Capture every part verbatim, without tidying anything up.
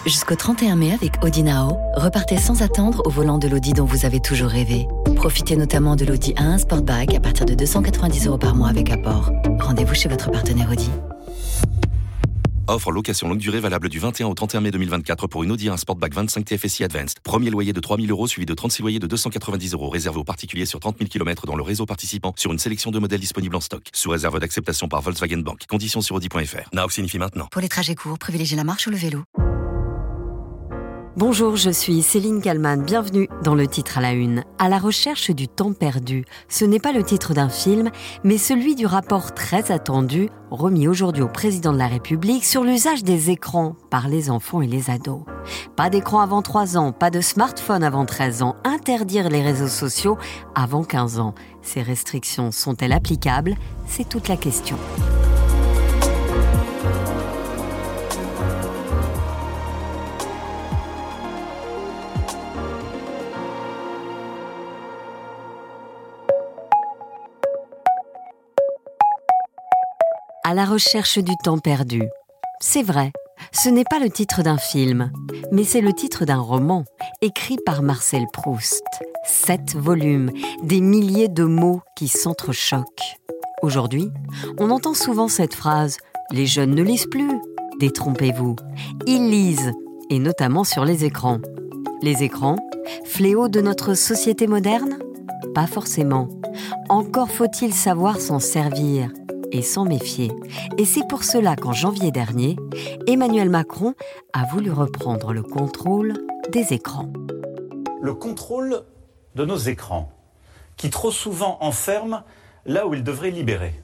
Jusqu'au trente et un mai avec Audi Now, repartez sans attendre au volant de l'Audi dont vous avez toujours rêvé. Profitez notamment de l'Audi A un Sportback à partir de deux cent quatre-vingt-dix euros par mois avec apport. Rendez-vous chez votre partenaire Audi. Offre location longue durée valable du vingt et un au trente et un mai deux mille vingt-quatre pour une Audi A un Sportback vingt-cinq T F S I Advanced. Premier loyer de trois mille euros suivi de trente-six loyers de deux cent quatre-vingt-dix euros réservé aux particuliers sur trente mille kilomètres dans le réseau participant sur une sélection de modèles disponibles en stock. Sous réserve d'acceptation par Volkswagen Bank. Conditions sur audi point f r. Now signifie maintenant. Pour les trajets courts, privilégiez la marche ou le vélo. Bonjour, je suis Céline Kallmann, bienvenue dans le titre à la une. À la recherche du temps perdu, ce n'est pas le titre d'un film, mais celui du rapport très attendu, remis aujourd'hui au président de la République sur l'usage des écrans par les enfants et les ados. Pas d'écran avant trois ans, pas de smartphone avant treize ans, interdire les réseaux sociaux avant quinze ans. Ces restrictions sont-elles applicables ? C'est toute la question. À la recherche du temps perdu. C'est vrai, ce n'est pas le titre d'un film, mais c'est le titre d'un roman, écrit par Marcel Proust. Sept volumes, des milliers de mots qui s'entrechoquent. Aujourd'hui, on entend souvent cette phrase « Les jeunes ne lisent plus ». Détrompez-vous, ils lisent, et notamment sur les écrans. Les écrans, fléau de notre société moderne ? Pas forcément. Encore faut-il savoir s'en servir et s'en méfier. Et c'est pour cela qu'en janvier dernier, Emmanuel Macron a voulu reprendre le contrôle des écrans. Le contrôle de nos écrans, qui trop souvent enferment là où ils devraient libérer.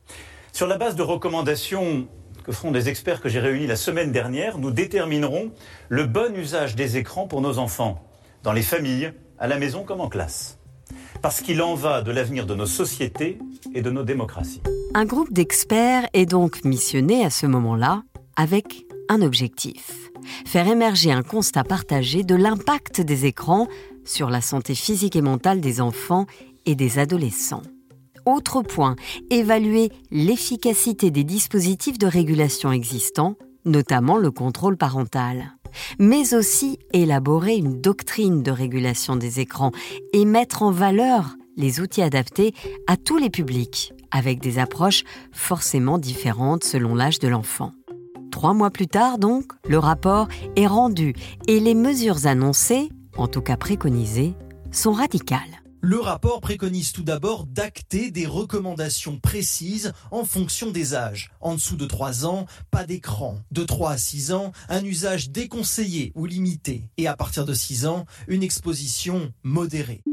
Sur la base de recommandations que feront des experts que j'ai réunis la semaine dernière, nous déterminerons le bon usage des écrans pour nos enfants, dans les familles, à la maison comme en classe. Parce qu'il en va de l'avenir de nos sociétés et de nos démocraties. Un groupe d'experts est donc missionné à ce moment-là avec un objectif. Faire émerger un constat partagé de l'impact des écrans sur la santé physique et mentale des enfants et des adolescents. Autre point, évaluer l'efficacité des dispositifs de régulation existants, notamment le contrôle parental. Mais aussi élaborer une doctrine de régulation des écrans et mettre en valeur les outils adaptés à tous les publics, avec des approches forcément différentes selon l'âge de l'enfant. Trois mois plus tard, donc, le rapport est rendu et les mesures annoncées, en tout cas préconisées, sont radicales. Le rapport préconise tout d'abord d'acter des recommandations précises en fonction des âges. En dessous de trois ans, pas d'écran. De trois à six ans, un usage déconseillé ou limité. Et à partir de six ans, une exposition modérée.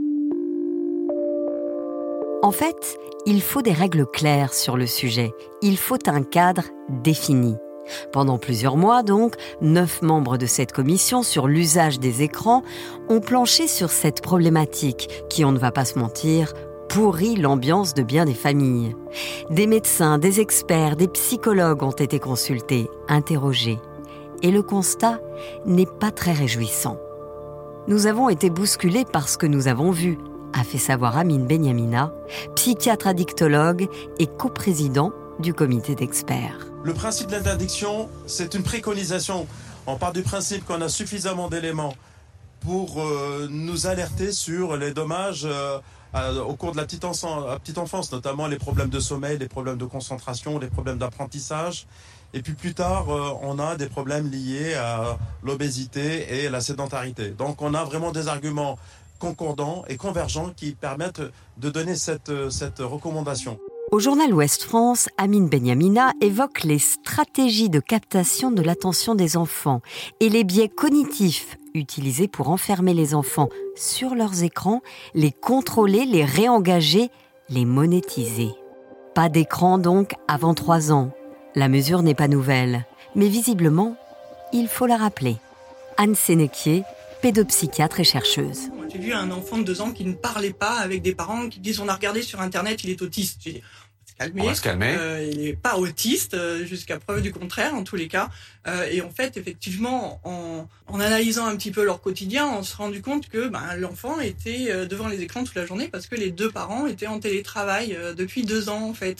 En fait, il faut des règles claires sur le sujet. Il faut un cadre défini. Pendant plusieurs mois, donc, neuf membres de cette commission sur l'usage des écrans ont planché sur cette problématique qui, on ne va pas se mentir, pourrit l'ambiance de bien des familles. Des médecins, des experts, des psychologues ont été consultés, interrogés. Et le constat n'est pas très réjouissant. Nous avons été bousculés par ce que nous avons vu, a fait savoir Amine Benyamina, psychiatre addictologue et coprésident du comité d'experts. Le principe de l'interdiction, c'est une préconisation. On part du principe qu'on a suffisamment d'éléments pour euh, nous alerter sur les dommages euh, à, au cours de la petite, en, la petite enfance, notamment les problèmes de sommeil, les problèmes de concentration, les problèmes d'apprentissage. Et puis plus tard, euh, on a des problèmes liés à l'obésité et la sédentarité. Donc on a vraiment des arguments concordants et convergents qui permettent de donner cette, cette recommandation. Au journal Ouest France, Amine Benyamina évoque les stratégies de captation de l'attention des enfants et les biais cognitifs utilisés pour enfermer les enfants sur leurs écrans, les contrôler, les réengager, les monétiser. Pas d'écran donc avant trois ans. La mesure n'est pas nouvelle, mais visiblement, il faut la rappeler. Anne Sénéquier, pédopsychiatre et chercheuse. J'ai vu un enfant de deux ans qui ne parlait pas avec des parents qui disent on a regardé sur internet, il est autiste. J'ai dit, calmer. On va se calmer. Euh, il n'est pas autiste, euh, jusqu'à preuve du contraire en tous les cas. Euh, et en fait, effectivement, en, en analysant un petit peu leur quotidien, on s'est rendu compte que ben, l'enfant était euh, devant les écrans toute la journée parce que les deux parents étaient en télétravail euh, depuis deux ans en fait.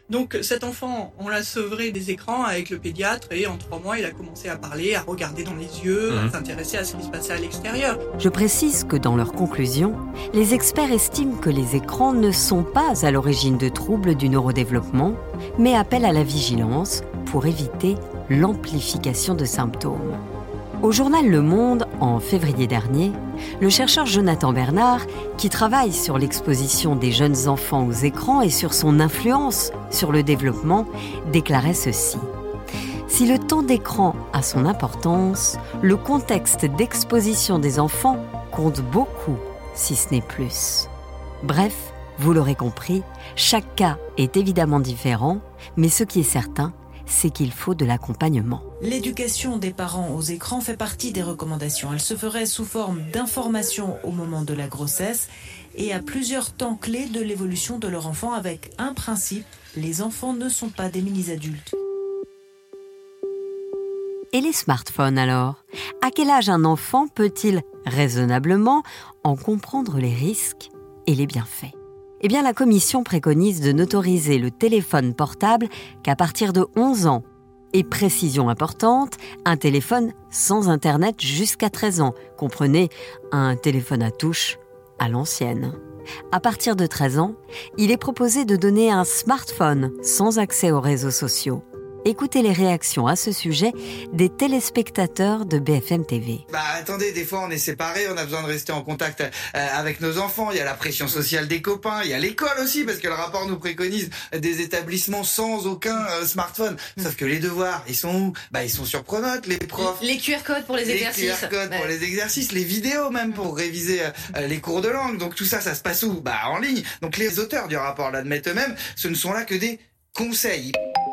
Donc cet enfant, on l'a sevré des écrans avec le pédiatre et en trois mois, il a commencé à parler, à regarder dans les yeux, mmh. à s'intéresser à ce qui se passait à l'extérieur. Je précise que dans leur conclusion, les experts estiment que les écrans ne sont pas à l'origine de troubles du neurodéveloppement, mais appellent à la vigilance pour éviter l'amplification de symptômes. Au journal Le Monde, en février dernier, le chercheur Jonathan Bernard, qui travaille sur l'exposition des jeunes enfants aux écrans et sur son influence sur le développement, déclarait ceci. Si le temps d'écran a son importance, le contexte d'exposition des enfants compte beaucoup, si ce n'est plus. Bref, vous l'aurez compris, chaque cas est évidemment différent, mais ce qui est certain, c'est qu'il faut de l'accompagnement. L'éducation des parents aux écrans fait partie des recommandations. Elle se ferait sous forme d'information au moment de la grossesse et à plusieurs temps clés de l'évolution de leur enfant avec un principe, les enfants ne sont pas des mini-adultes. Et les smartphones alors ? À quel âge un enfant peut-il raisonnablement en comprendre les risques et les bienfaits ? Eh bien, la Commission préconise de n'autoriser le téléphone portable qu'à partir de onze ans. Et précision importante, un téléphone sans Internet jusqu'à treize ans. Comprenez, un téléphone à touche à l'ancienne. À partir de treize ans, il est proposé de donner un smartphone sans accès aux réseaux sociaux. Écoutez les réactions à ce sujet des téléspectateurs de B F M T V. Bah attendez, des fois on est séparés, on a besoin de rester en contact euh, avec nos enfants, il y a la pression sociale des copains, il y a l'école aussi, parce que le rapport nous préconise des établissements sans aucun euh, smartphone. Sauf que les devoirs, ils sont où ? Bah ils sont sur Pronote, les profs. Les Q R codes pour les, les exercices. Les Q R codes ouais. pour les exercices, les vidéos même pour réviser euh, les cours de langue. Donc tout ça, ça se passe où ? Bah en ligne. Donc les auteurs du rapport l'admettent eux-mêmes, ce ne sont là que des conseils.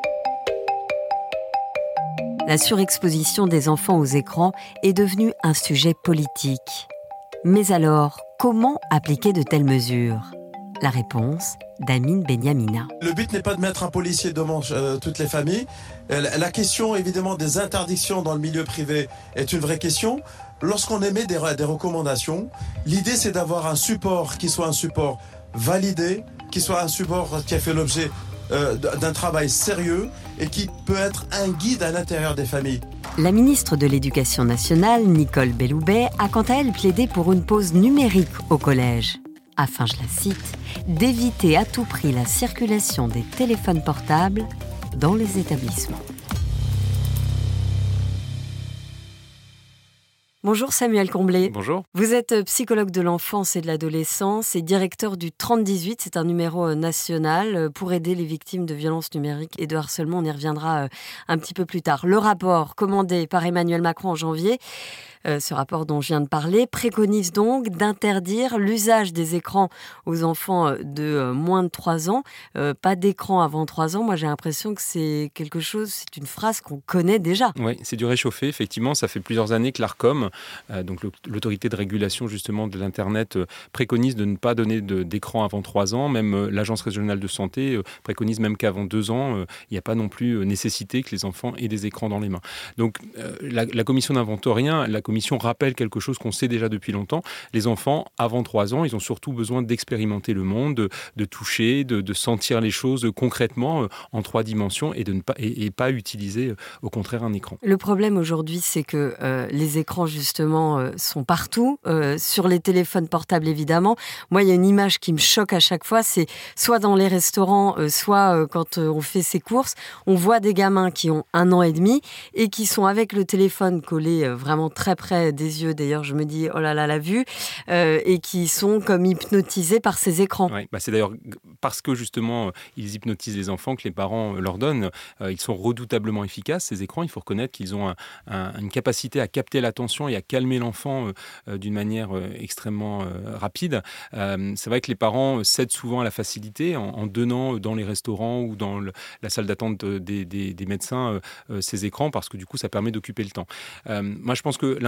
La surexposition des enfants aux écrans est devenue un sujet politique. Mais alors, comment appliquer de telles mesures ? La réponse d'Amine Benyamina. Le but n'est pas de mettre un policier devant euh, toutes les familles. Euh, la question, évidemment, des interdictions dans le milieu privé est une vraie question. Lorsqu'on émet des, des recommandations, l'idée, c'est d'avoir un support qui soit un support validé, qui soit un support qui a fait l'objet euh, d'un travail sérieux et qui peut être un guide à l'intérieur des familles. La ministre de l'Éducation nationale, Nicole Belloubet, a quant à elle plaidé pour une pause numérique au collège, afin, je la cite, d'éviter à tout prix la circulation des téléphones portables dans les établissements. Bonjour Samuel Comblé. Bonjour. Vous êtes psychologue de l'enfance et de l'adolescence et directeur du trente dix-huit. C'est un numéro national pour aider les victimes de violences numériques et de harcèlement. On y reviendra un petit peu plus tard. Le rapport commandé par Emmanuel Macron en janvier, euh, ce rapport dont je viens de parler, préconise donc d'interdire l'usage des écrans aux enfants de moins de trois ans. Euh, pas d'écran avant trois ans. Moi, j'ai l'impression que c'est quelque chose, c'est une phrase qu'on connaît déjà. Oui, c'est du réchauffé. Effectivement, ça fait plusieurs années que l'Arcom, Euh, donc l'autorité de régulation justement de l'Internet, euh, préconise de ne pas donner de, d'écran avant trois ans. Même euh, l'Agence régionale de santé euh, préconise même qu'avant deux ans, il euh, n'y a pas non plus euh, nécessité que les enfants aient des écrans dans les mains. Donc euh, la, la Commission n'invente rien. La Commission rappelle quelque chose qu'on sait déjà depuis longtemps. Les enfants, avant trois ans, ils ont surtout besoin d'expérimenter le monde, de, de toucher, de, de sentir les choses concrètement euh, en trois dimensions et de ne pas, et, et pas utiliser euh, au contraire un écran. Le problème aujourd'hui, c'est que euh, les écrans justement euh, sont partout, euh, sur les téléphones portables évidemment. Moi, il y a une image qui me choque à chaque fois, c'est soit dans les restaurants, euh, soit euh, quand euh, on fait ses courses, on voit des gamins qui ont un an et demi et qui sont avec le téléphone collé euh, vraiment très près des yeux. D'ailleurs, je me dis, oh là là, la vue, euh, et qui sont comme hypnotisés par ces écrans. Ouais, bah c'est d'ailleurs parce que justement, euh, ils hypnotisent les enfants que les parents euh, leur donnent. Euh, ils sont redoutablement efficaces, ces écrans. Il faut reconnaître qu'ils ont un, un, une capacité à capter l'attention et à calmer l'enfant euh, d'une manière euh, extrêmement euh, rapide. Euh, c'est vrai que les parents cèdent souvent à la facilité en, en donnant dans les restaurants ou dans le, la salle d'attente des, des, des médecins euh, ces écrans parce que du coup, ça permet d'occuper le temps. Euh, moi, je pense que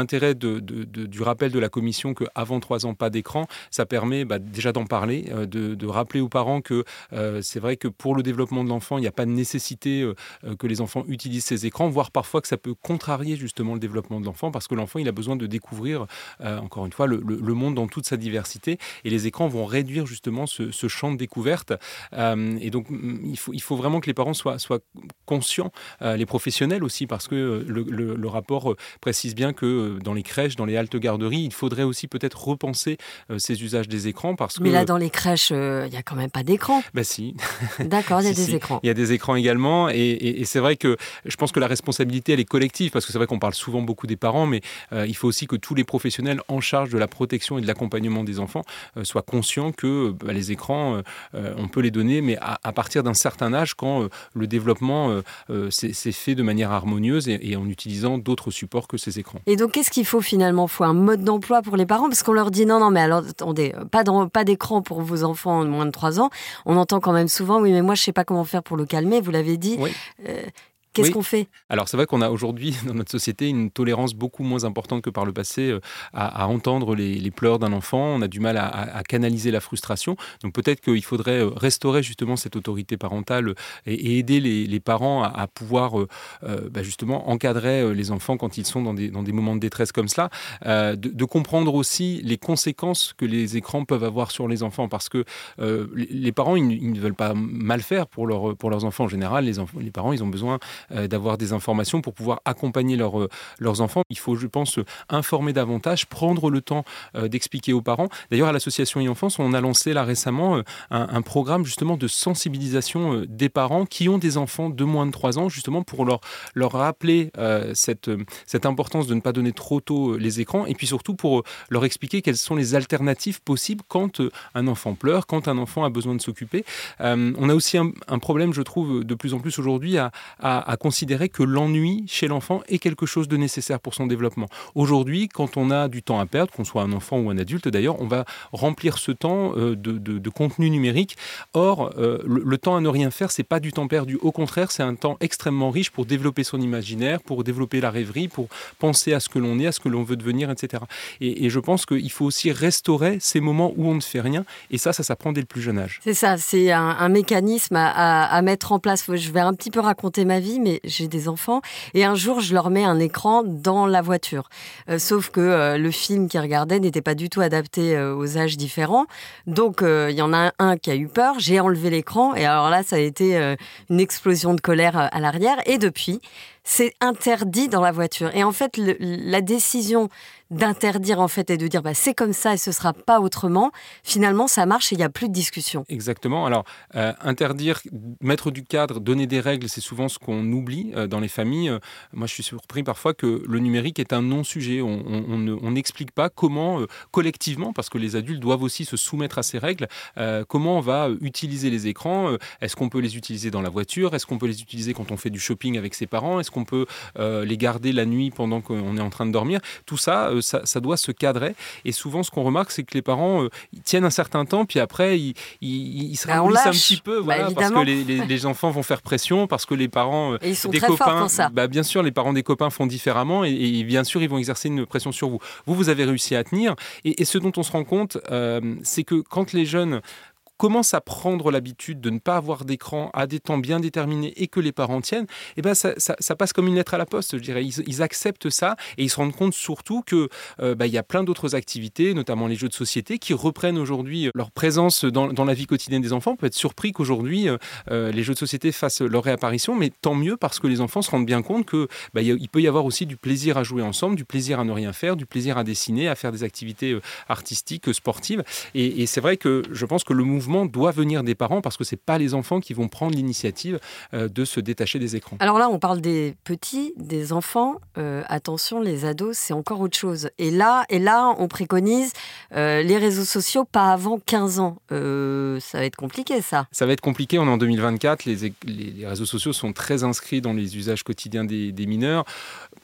l'intérêt de, de, de, du rappel de la commission qu'avant trois ans, pas d'écran, ça permet bah, déjà d'en parler, euh, de, de rappeler aux parents que euh, c'est vrai que pour le développement de l'enfant, il n'y a pas de nécessité euh, que les enfants utilisent ces écrans, voire parfois que ça peut contrarier justement le développement de l'enfant, parce que l'enfant, il a besoin de découvrir, euh, encore une fois, le, le, le monde dans toute sa diversité, et les écrans vont réduire justement ce, ce champ de découverte. Euh, et donc, il faut, il faut vraiment que les parents soient, soient conscients, euh, les professionnels aussi, parce que le, le, le rapport précise bien que dans les crèches, dans les haltes garderies, il faudrait aussi peut-être repenser euh, ces usages des écrans, parce que... Mais là, dans les crèches, il euh, n'y a quand même pas d'écran. Ben si. D'accord, il y a si, des si. écrans. Il y a des écrans également, et, et, et c'est vrai que je pense que la responsabilité, elle est collective, parce que c'est vrai qu'on parle souvent beaucoup des parents, mais euh, il faut aussi que tous les professionnels en charge de la protection et de l'accompagnement des enfants euh, soient conscients que bah, les écrans, euh, on peut les donner, mais à, à partir d'un certain âge, quand euh, le développement euh, euh, s'est, s'est fait de manière harmonieuse et, et en utilisant d'autres supports que ces écrans. Et donc, qu'est-ce qu'il faut finalement ? Il faut un mode d'emploi pour les parents ? Parce qu'on leur dit non, non, mais alors attendez, pas, dans, pas d'écran pour vos enfants de moins de trois ans. On entend quand même souvent, oui, mais moi, je ne sais pas comment faire pour le calmer, vous l'avez dit. Oui. Euh, Qu'est-ce oui. qu'on fait ? Alors c'est vrai qu'on a aujourd'hui dans notre société une tolérance beaucoup moins importante que par le passé euh, à, à entendre les, les pleurs d'un enfant. On a du mal à, à, à canaliser la frustration. Donc peut-être qu'il faudrait restaurer justement cette autorité parentale et, et aider les, les parents à, à pouvoir euh, euh, bah justement encadrer les enfants quand ils sont dans des, dans des moments de détresse comme cela. Euh, de, de comprendre aussi les conséquences que les écrans peuvent avoir sur les enfants, parce que euh, les, les parents ils, ils ne veulent pas mal faire pour, leur, pour leurs enfants. En général, les, enfants, les parents ils ont besoin d'avoir des informations pour pouvoir accompagner leur, leurs enfants. Il faut, je pense, informer davantage, prendre le temps euh, d'expliquer aux parents. D'ailleurs, à l'association e-Enfance, on a lancé là récemment euh, un, un programme justement de sensibilisation euh, des parents qui ont des enfants de moins de trois ans, justement pour leur, leur rappeler euh, cette, cette importance de ne pas donner trop tôt les écrans, et puis surtout pour leur expliquer quelles sont les alternatives possibles quand un enfant pleure, quand un enfant a besoin de s'occuper. Euh, on a aussi un, un problème, je trouve, de plus en plus aujourd'hui à, à, à considérer que l'ennui chez l'enfant est quelque chose de nécessaire pour son développement. Aujourd'hui, quand on a du temps à perdre, qu'on soit un enfant ou un adulte d'ailleurs, on va remplir ce temps euh, de, de, de contenu numérique. Or, euh, le, le temps à ne rien faire, c'est pas du temps perdu. Au contraire, c'est un temps extrêmement riche pour développer son imaginaire, pour développer la rêverie, pour penser à ce que l'on est, à ce que l'on veut devenir, et cetera. Et, et je pense qu'il faut aussi restaurer ces moments où on ne fait rien. Et ça, ça s'apprend dès le plus jeune âge. C'est ça, c'est un, un mécanisme à, à, à mettre en place. Je vais un petit peu raconter ma vie, mais j'ai des enfants. Et un jour, je leur mets un écran dans la voiture. Euh, sauf que euh, le film qu'ils regardaient n'était pas du tout adapté euh, aux âges différents. Donc, il euh, y en a un qui a eu peur. J'ai enlevé l'écran. Et alors là, ça a été euh, une explosion de colère à l'arrière. Et depuis, c'est interdit dans la voiture. Et en fait, le, la décision d'interdire en fait et de dire bah, c'est comme ça et ce sera pas autrement, finalement ça marche et il n'y a plus de discussion. Exactement. Alors euh, interdire, mettre du cadre, donner des règles, c'est souvent ce qu'on oublie euh, dans les familles. Euh, moi je suis surpris parfois que le numérique est un non-sujet. On, on, on, ne, on n'explique pas comment euh, collectivement, parce que les adultes doivent aussi se soumettre à ces règles, euh, comment on va utiliser les écrans. Euh, est-ce qu'on peut les utiliser dans la voiture? Est-ce qu'on peut les utiliser quand on fait du shopping avec ses parents? Est-ce qu'on peut euh, les garder la nuit pendant qu'on est en train de dormir? Tout ça, euh, Ça, ça doit se cadrer. Et souvent, ce qu'on remarque, c'est que les parents euh, ils tiennent un certain temps, puis après, ils, ils, ils se bah, ramolissent un petit peu, voilà, bah, parce que les, les, les enfants vont faire pression, parce que les parents euh, et ils sont des très copains, forts pour ça. Bah, bien sûr, les parents des copains font différemment, et, et bien sûr, ils vont exercer une pression sur vous. Vous, vous avez réussi à tenir. Et, et ce dont on se rend compte, euh, c'est que quand les jeunes commencent à prendre l'habitude de ne pas avoir d'écran à des temps bien déterminés et que les parents tiennent, eh ben ça, ça, ça passe comme une lettre à la poste, je dirais. Ils, ils acceptent ça et ils se rendent compte surtout que euh, bah, y a plein d'autres activités, notamment les jeux de société, qui reprennent aujourd'hui leur présence dans, dans la vie quotidienne des enfants. On peut être surpris qu'aujourd'hui, euh, les jeux de société fassent leur réapparition, mais tant mieux parce que les enfants se rendent bien compte qu'il bah, y peut y avoir aussi du plaisir à jouer ensemble, du plaisir à ne rien faire, du plaisir à dessiner, à faire des activités artistiques, sportives. Et, et c'est vrai que je pense que le mouvement doit venir des parents parce que c'est pas les enfants qui vont prendre l'initiative euh, de se détacher des écrans. Alors là, on parle des petits, des enfants. Euh, attention, les ados, c'est encore autre chose. Et là, et là on préconise euh, les réseaux sociaux pas avant quinze ans. Euh, ça va être compliqué, ça. Ça va être compliqué. On est en deux mille vingt-quatre. Les, les, les réseaux sociaux sont très inscrits dans les usages quotidiens des, des mineurs.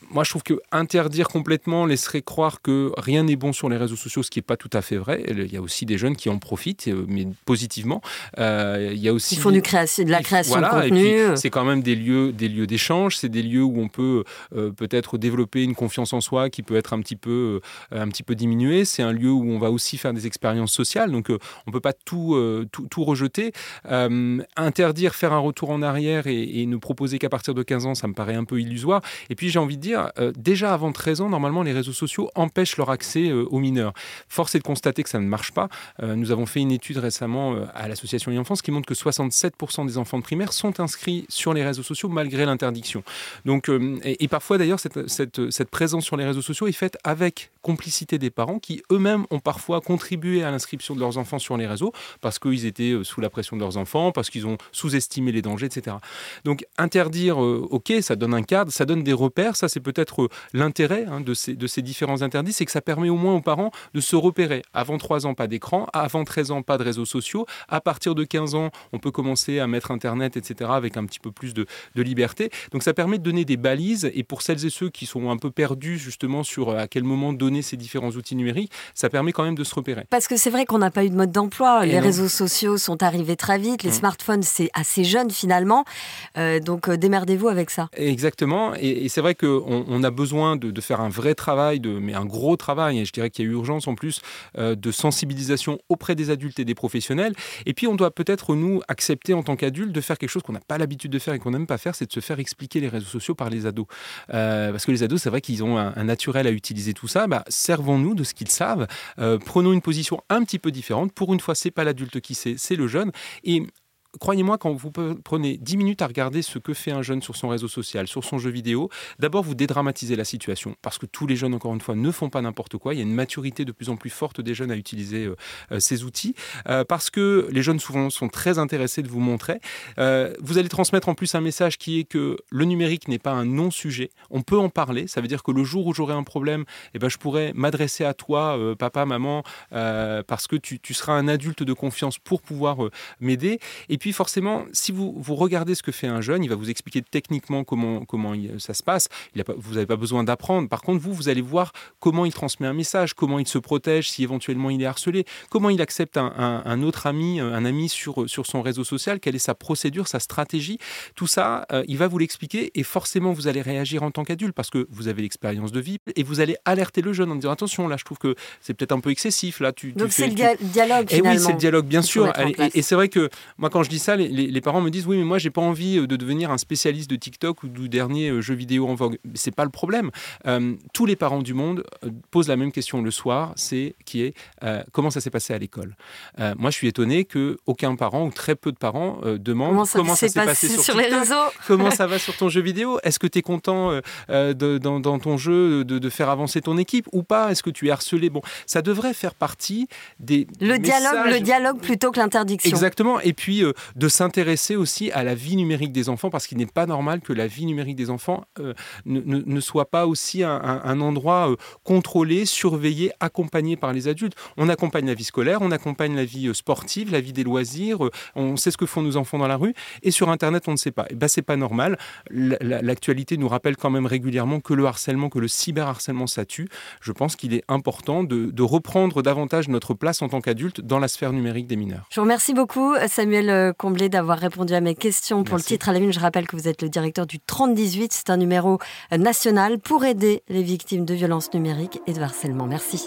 moi, je trouve que interdire complètement laisserait croire que rien n'est bon sur les réseaux sociaux, ce qui n'est pas tout à fait vrai. Il y a aussi des jeunes qui en profitent, mais positivement. Euh, il y a aussi... Ils font du création, de la création voilà, de contenu. Et puis, c'est quand même des lieux, des lieux d'échange, c'est des lieux où on peut euh, peut-être développer une confiance en soi qui peut être un petit peu, euh, un petit peu diminuée. C'est un lieu où on va aussi faire des expériences sociales, donc euh, on ne peut pas tout, euh, tout, tout rejeter. Euh, interdire, faire un retour en arrière et, et ne proposer qu'à partir de quinze ans, ça me paraît un peu illusoire. Et puis j'ai envie de dire, euh, déjà avant treize ans, normalement les réseaux sociaux empêchent leur accès euh, aux mineurs. Force est de constater que ça ne marche pas. Euh, nous avons fait une étude récemment euh, à l'association e-enfance qui montre que soixante-sept pour cent des enfants de primaire sont inscrits sur les réseaux sociaux malgré l'interdiction. Donc, euh, et, et parfois d'ailleurs, cette, cette, cette présence sur les réseaux sociaux est faite avec complicité des parents qui eux-mêmes ont parfois contribué à l'inscription de leurs enfants sur les réseaux parce qu'ils étaient euh, sous la pression de leurs enfants, parce qu'ils ont sous-estimé les dangers, et cetera. Donc interdire, euh, ok, ça donne un cadre, ça donne des repères, ça c'est peut-être euh, l'intérêt hein, de, ces, de ces différents interdits, c'est que ça permet au moins aux parents de se repérer. Avant trois ans, pas d'écran, avant treize ans, pas de réseaux sociaux, à partir de quinze ans, on peut commencer à mettre Internet, et cetera, avec un petit peu plus de, de liberté. Donc ça permet de donner des balises, et pour celles et ceux qui sont un peu perdus justement sur à quel moment donner ces différents outils numériques, ça permet quand même de se repérer. Parce que c'est vrai qu'on n'a pas eu de mode d'emploi, et les non. réseaux sociaux sont arrivés très vite, les mmh. smartphones c'est assez jeune finalement, euh, donc euh, démerdez-vous avec ça. Exactement, et, et c'est vrai qu'on on a besoin de, de faire un vrai travail, de, mais un gros travail, et je dirais qu'il y a urgence en plus euh, de sensibilisation auprès des adultes et des professionnels, et puis on doit peut-être nous accepter en tant qu'adultes de faire quelque chose qu'on n'a pas l'habitude de faire et qu'on n'aime pas faire, c'est de se faire expliquer les réseaux sociaux par les ados. Euh, parce que les ados, c'est vrai qu'ils ont un, un naturel à utiliser tout ça, bah, servons-nous de ce qu'ils savent, euh, prenons une position un petit peu différente, pour une fois c'est pas l'adulte qui sait, c'est le jeune, et croyez-moi, quand vous prenez dix minutes à regarder ce que fait un jeune sur son réseau social, sur son jeu vidéo, d'abord vous dédramatisez la situation, parce que tous les jeunes, encore une fois, ne font pas n'importe quoi. Il y a une maturité de plus en plus forte des jeunes à utiliser euh, ces outils, euh, parce que les jeunes souvent sont très intéressés de vous montrer. Euh, vous allez transmettre en plus un message qui est que le numérique n'est pas un non-sujet. On peut en parler. Ça veut dire que le jour où j'aurai un problème, eh ben, je pourrai m'adresser à toi, euh, papa, maman, euh, parce que tu, tu seras un adulte de confiance pour pouvoir euh, m'aider. Et puis forcément, si vous, vous regardez ce que fait un jeune, il va vous expliquer techniquement comment, comment il, ça se passe. Il a pas, vous n'avez pas besoin d'apprendre. Par contre, vous, vous allez voir comment il transmet un message, comment il se protège si éventuellement il est harcelé, comment il accepte un, un, un autre ami, un ami sur, sur son réseau social, quelle est sa procédure, sa stratégie. Tout ça, euh, il va vous l'expliquer et forcément, vous allez réagir en tant qu'adulte parce que vous avez l'expérience de vie et vous allez alerter le jeune en disant attention, là, je trouve que c'est peut-être un peu excessif. Là, tu, Donc tu c'est fais, le dia- tu... dialogue Et finalement. oui, c'est le dialogue, bien sûr. Et, et, et c'est vrai que moi, quand je dis ça, les, les parents me disent oui, mais moi, j'ai pas envie de devenir un spécialiste de TikTok ou du dernier jeu vidéo en vogue. C'est pas le problème. Euh, tous les parents du monde posent la même question le soir, c'est qui est euh, comment ça s'est passé à l'école. Euh, moi, je suis étonné que aucun parent ou très peu de parents euh, demandent comment ça, comment ça s'est passé, passé sur, sur TikTok, les réseaux. Comment ça va sur ton jeu vidéo. Est-ce que tu es content euh, de, dans, dans ton jeu de, de faire avancer ton équipe ou pas? Est-ce que tu es harcelé? Bon, ça devrait faire partie des le messages... dialogue, le dialogue plutôt que l'interdiction. Exactement. Et puis euh, de s'intéresser aussi à la vie numérique des enfants, parce qu'il n'est pas normal que la vie numérique des enfants euh, ne, ne, ne soit pas aussi un, un, un endroit euh, contrôlé, surveillé, accompagné par les adultes. On accompagne la vie scolaire, on accompagne la vie sportive, la vie des loisirs, euh, on sait ce que font nos enfants dans la rue, et sur Internet, on ne sait pas. Et ben, c'est pas normal. L'actualité nous rappelle quand même régulièrement que le harcèlement, que le cyberharcèlement, ça tue. Je pense qu'il est important de, de reprendre davantage notre place en tant qu'adulte dans la sphère numérique des mineurs. Je vous remercie beaucoup, Samuel Comblé, d'avoir répondu à mes questions. Pour Merci. Le titre à la une, je rappelle que vous êtes le directeur du trente dix-huit. C'est un numéro national pour aider les victimes de violences numériques et de harcèlement. Merci.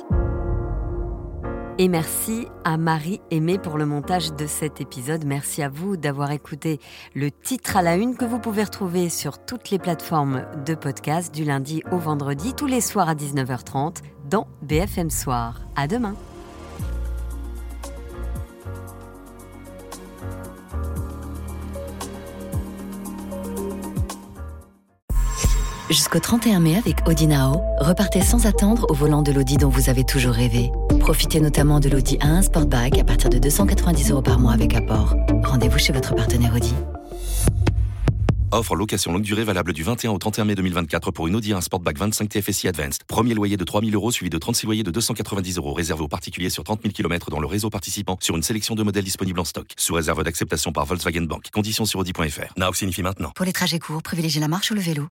Et merci à Marie-Aimée pour le montage de cet épisode. Merci à vous d'avoir écouté le titre à la une que vous pouvez retrouver sur toutes les plateformes de podcast du lundi au vendredi, tous les soirs à dix-neuf heures trente dans B F M Soir. À demain. Jusqu'au trente et un mai avec Audi Now, repartez sans attendre au volant de l'Audi dont vous avez toujours rêvé. Profitez notamment de l'Audi A un Sportback à partir de deux cent quatre-vingt-dix euros par mois avec apport. Rendez-vous chez votre partenaire Audi. Offre location longue durée valable du vingt et un au trente et un mai deux mille vingt-quatre pour une Audi A un Sportback vingt-cinq T F S I Advanced. Premier loyer de trois mille euros suivi de trente-six loyers de deux cent quatre-vingt-dix euros réservé aux particuliers sur trente mille kilomètres dans le réseau participant sur une sélection de modèles disponibles en stock. Sous réserve d'acceptation par Volkswagen Bank. Conditions sur Audi point F R. Now signifie maintenant. Pour les trajets courts, privilégiez la marche ou le vélo.